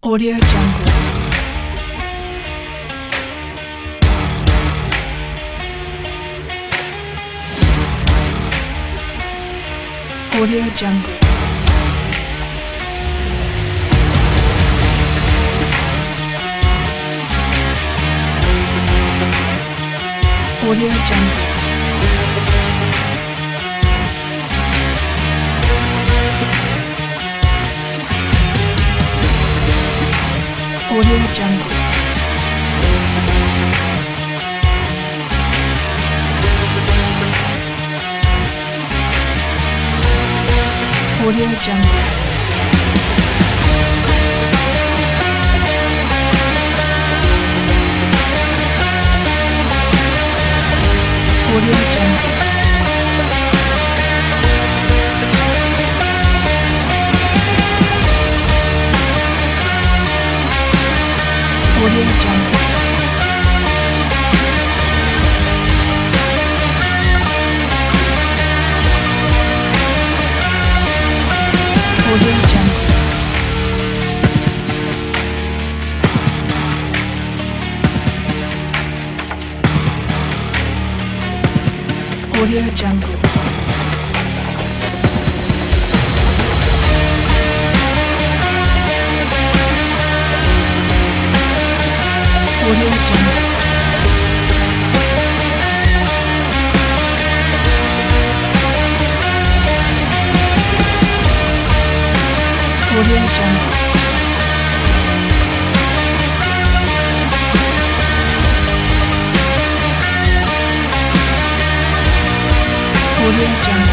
Audio Jungle. Audio Jungle. Audio Jungle. Audio Jungle. Audio Jungle. Audio Jungle. Audio Jungle. Audio Jungle. Audio Jungle. Audio Jungle. Audio Jungle. Audio Jungle.